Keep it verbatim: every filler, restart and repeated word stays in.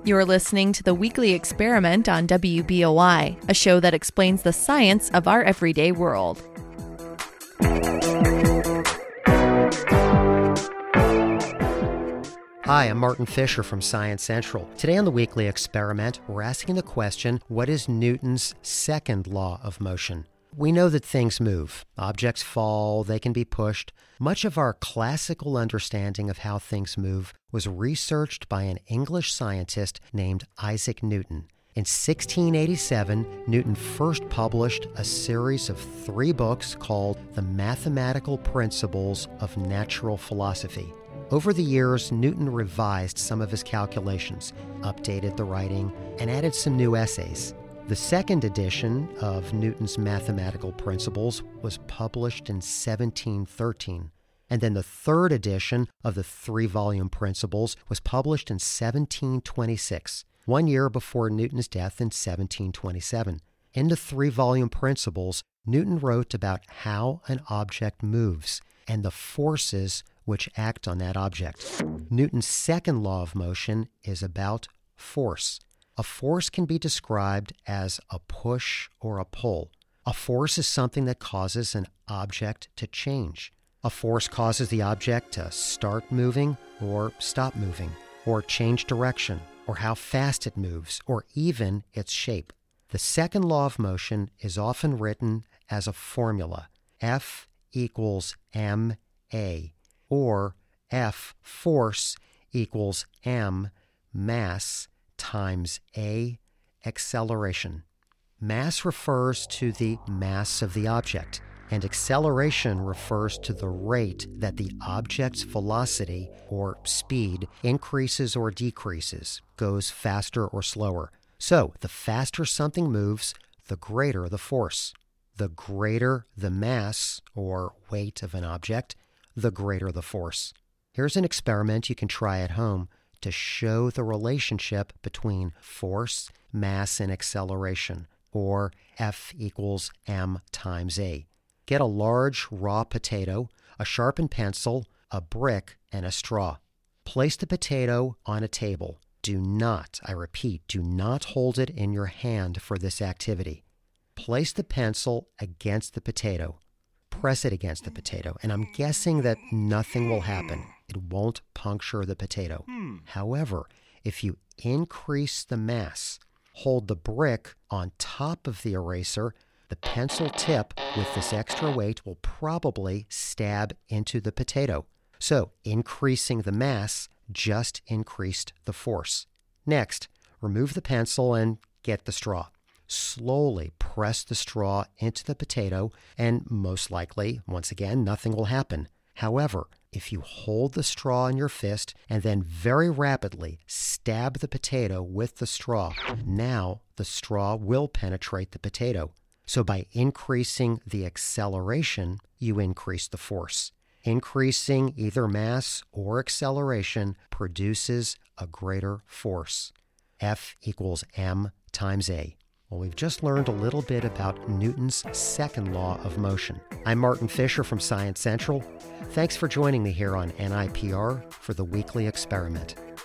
You're listening to the Weekly Experiment on W B O I, a show that explains the science of our everyday world. Hi, I'm Martin Fisher from Science Central. Today on the Weekly Experiment, we're asking the question, what is Newton's second law of motion? We know that things move. Objects fall, they can be pushed. Much of our classical understanding of how things move was researched by an English scientist named Isaac Newton. In sixteen eighty-seven, Newton first published a series of three books called The Mathematical Principles of Natural Philosophy. Over the years, Newton revised some of his calculations, updated the writing, and added some new essays. The second edition of Newton's Mathematical Principles was published in seventeen thirteen, and then the third edition of the three-volume Principles was published in seventeen twenty-six, one year before Newton's death in seventeen twenty-seven. In the three-volume Principles, Newton wrote about how an object moves and the forces which act on that object. Newton's second law of motion is about force. A force can be described as a push or a pull. A force is something that causes an object to change. A force causes the object to start moving or stop moving, or change direction, or how fast it moves, or even its shape. The second law of motion is often written as a formula, F equals ma, or F force equals m mass times a acceleration. Mass refers to the mass of the object, and acceleration refers to the rate that the object's velocity or speed increases or decreases, goes faster or slower. So, the faster something moves, the greater the force. The greater the mass or weight of an object, the greater the force. Here's an experiment you can try at home to show the relationship between force, mass, and acceleration, or F equals m times a. Get a large raw potato, a sharpened pencil, a brick, and a straw. Place the potato on a table. Do not, I repeat, do not hold it in your hand for this activity. Place the pencil against the potato. Press it against the potato, and I'm guessing that nothing will happen. It won't puncture the potato. Hmm. However, if you increase the mass, hold the brick on top of the eraser, the pencil tip with this extra weight will probably stab into the potato. So, increasing the mass just increased the force. Next, remove the pencil and get the straw. Slowly press the straw into the potato, and most likely, once again, nothing will happen. However, if you hold the straw in your fist and then very rapidly stab the potato with the straw, now the straw will penetrate the potato. So by increasing the acceleration, you increase the force. Increasing either mass or acceleration produces a greater force. F equals m times a. Well, we've just learned a little bit about Newton's second law of motion. I'm Martin Fisher from Science Central. Thanks for joining me here on N I P R for the Weekly Experiment.